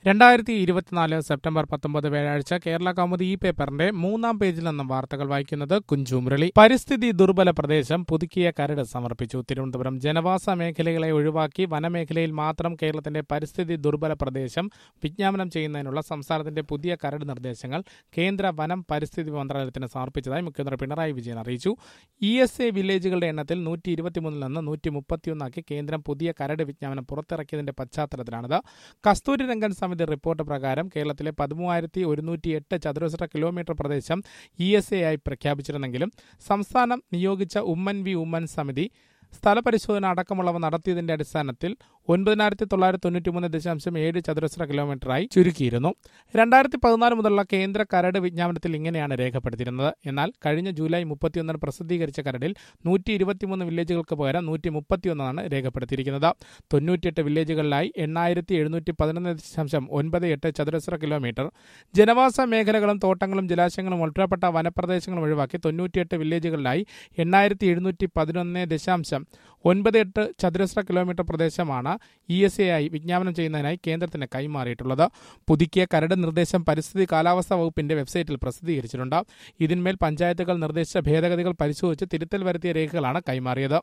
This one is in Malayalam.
2024 സെപ്റ്റംബർ 19 വ്യാഴാഴ്ച കേരള കൗമുദി ഈ പേപ്പറിന്റെ 3-ാം പേജിൽ നിന്നും വാർത്തകൾ വായിക്കുന്നത് കുഞ്ചു മുരളി. പരിസ്ഥിതി ദുർബല പ്രദേശം പുതുക്കിയ കരട് സമർപ്പിച്ചു. തിരുവനന്തപുരം ജനവാസ മേഖലകളെ ഒഴിവാക്കി വനമേഖലയിൽ മാത്രം കേരളത്തിന്റെ പരിസ്ഥിതി ദുർബല പ്രദേശം വിജ്ഞാപനം ചെയ്യുന്നതിനുള്ള സംസ്ഥാനത്തിന്റെ പുതിയ കരട് നിർദ്ദേശങ്ങൾ കേന്ദ്ര വനം പരിസ്ഥിതി മന്ത്രാലയത്തിന് സമർപ്പിച്ചതായി മുഖ്യമന്ത്രി പിണറായി വിജയൻ അറിയിച്ചു. ESA വില്ലേജുകളുടെ എണ്ണത്തിൽ 123 നിന്ന് 131 കേന്ദ്രം പുതിയ കരട് വിജ്ഞാപനം പുറത്തിറക്കിയതിന്റെ പശ്ചാത്തലത്തിലാണിത്. കസ്തൂരി രംഗൻ സമിതി റിപ്പോർട്ട് പ്രകാരം കേരളത്തിലെ 13,108 ചതുരശ്ര കിലോമീറ്റർ പ്രദേശം ESA ആയി പ്രഖ്യാപിച്ചിരുന്നെങ്കിലും സംസ്ഥാനം നിയോഗിച്ച ഉമ്മൻ സമിതി സ്ഥലപരിശോധന അടക്കമുള്ളവ നടത്തിയതിന്റെ അടിസ്ഥാനത്തിൽ 9,993.7 ചതുരശ്ര കിലോമീറ്ററായി ചുരുക്കിയിരുന്നു. 2014 മുതലുള്ള കേന്ദ്ര കരട് വിജ്ഞാപനത്തിൽ ഇങ്ങനെയാണ് രേഖപ്പെടുത്തിയിരുന്നത്. എന്നാൽ കഴിഞ്ഞ ജൂലൈ 31 പ്രസിദ്ധീകരിച്ച കരടിൽ 123 വില്ലേജുകൾക്ക് പകരം 131 രേഖപ്പെടുത്തിയിരിക്കുന്നത്. 98 വില്ലേജുകളിലായി 8,711.98 ചതുരശ്ര കിലോമീറ്റർ, ജനവാസ മേഖലകളും തോട്ടങ്ങളും ജലാശയങ്ങളും ഉൾപ്പെടപ്പെട്ട വനപ്രദേശങ്ങളും ഒഴിവാക്കി 98 വില്ലേജുകളിലായി 8,711.98 ചതുരശ്ര കിലോമീറ്റർ പ്രദേശമാണ് ESA ആയി വിജ്ഞാപനം ചെയ്യുന്നതിനായി കേന്ദ്രത്തിന് കൈമാറിയിട്ടുള്ളത്. പുതുക്കിയ കരട് നിർദ്ദേശം പരിസ്ഥിതി കാലാവസ്ഥാ വകുപ്പിന്റെ വെബ്സൈറ്റിൽ പ്രസിദ്ധീകരിച്ചിട്ടുണ്ട്. ഇതിന്മേൽ പഞ്ചായത്തുകൾ നിർദ്ദേശിച്ച ഭേദഗതികൾ പരിശോധിച്ച് തിരുത്തൽ വരുത്തിയ രേഖകളാണ് കൈമാറിയത്.